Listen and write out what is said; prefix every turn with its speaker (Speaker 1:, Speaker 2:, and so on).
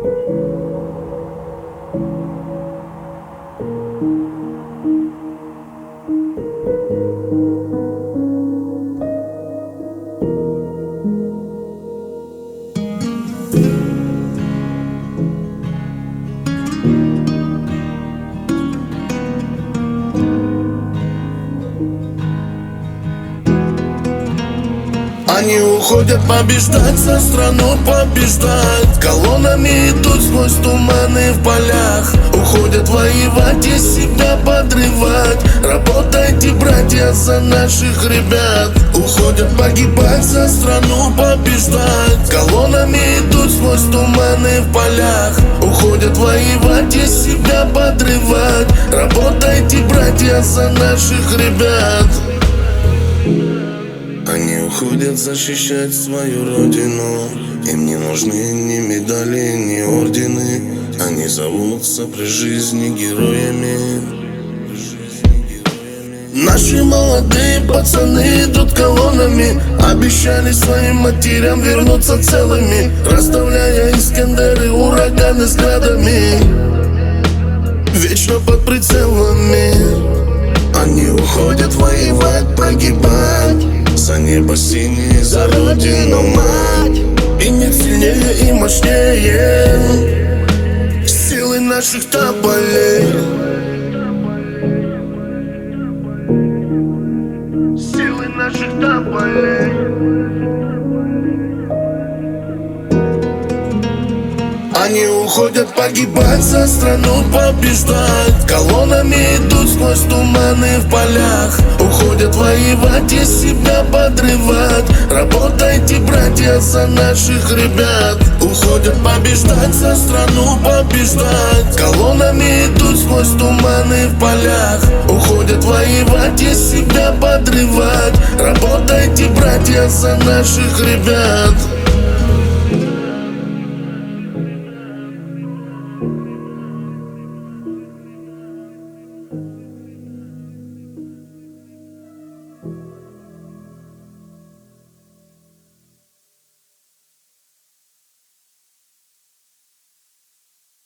Speaker 1: Они уходят побеждать, за страну побеждать. Колоннами идут сквозь туманы в полях. Уходят воевать и себя подрывать. Работайте, братья, за наших ребят. Уходят погибать, за страну побеждать. Колоннами идут сквозь туманы в полях. Уходят воевать и себя подрывать. Работайте, братья, за наших ребят. Они уходят защищать свою родину. Им не нужны ни медали, ни ордены. Они зовутся при жизни героями. Наши молодые пацаны идут колоннами. Обещали своим матерям вернуться целыми, расставляя искандеры, ураганы с градами. Вечно под прицелами. Они уходят воевать, погибать. За небо синее, за родину мать. И нет сильнее и мощнее силы наших тополей. Силы наших тополей. Они уходят погибать, за страну побеждать. Колоннами идут сквозь туманы в полях. Уходят воевать и себя подрывать. Работайте, братья, за наших ребят. Уходят побеждать, за страну побеждать. Колоннами идут сквозь туманы в полях. Уходят воевать и себя подрывать. Работайте, братья, за наших ребят.